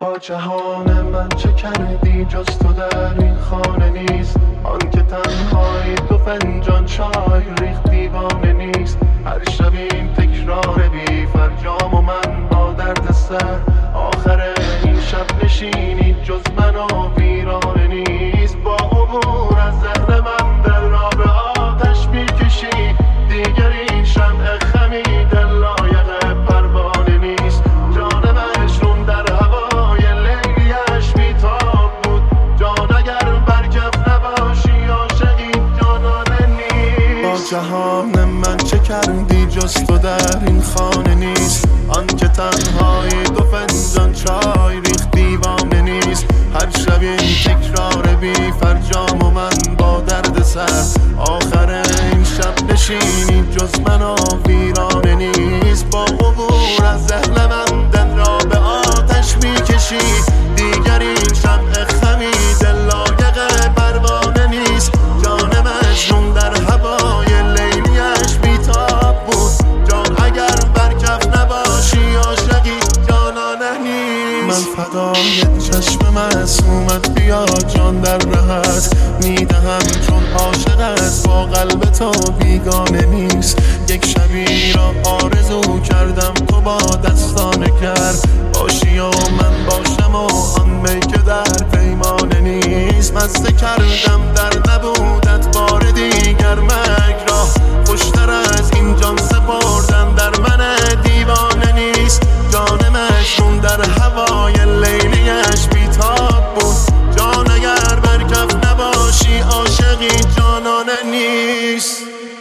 با جهان من چه کردی جز تو در این خانه نیست. آن که تنهایی دو فنجان چای ریخت دیوانه نیست. هر شب این تکرار بی فرجام و من با درد سر. آخر این شب نشینی جز من و ویرانه نیست. با عبور از ذهن من در را به آتش میکشی. دیگر این شمع خمیده لایق پروانه نیست. جان مجنون در هوای لیلیش بیتاب بود. جان اگر برکف نباشی عاشقی جانانه نیست. با جهان من چه کردی جز تو در این خانه نیست. آن که تنهایی دو فنجان چای ریخت دیوانه نیست. هر شب این تکرار بی فرجام و من با درد سر. آخر این شب نشینی جز من و ویرانه نیست. با عبور از ذهن من دل را به آتش میکشی. دیگر این شمع خمیده لایق پروانه نیست. جان مجنون در هوای لیلیش بیتاب بود. جان اگر برکف نباشی عاشقی جانانه نیست. من فدای چشم معصومت بیا جان در رهت میدهم چون عاشقت با قلب تو بیگانه نیست. یک شبی را آرزو کردم تو با دستانه کرد باشی و من باشم و آن می که در پیمانه نیست. مزه کردم در نبودت بار دیگر مرگ را. خوشتر از این جان سپردن در من دیوانه نیست. جان مجنون در هوای لیلیش بیتاب بود. جان اگر برکف نباشی عاشقی جانانه نیست.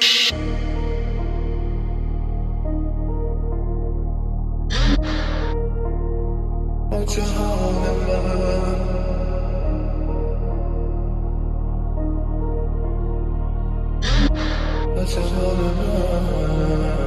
با جهان من با جهان من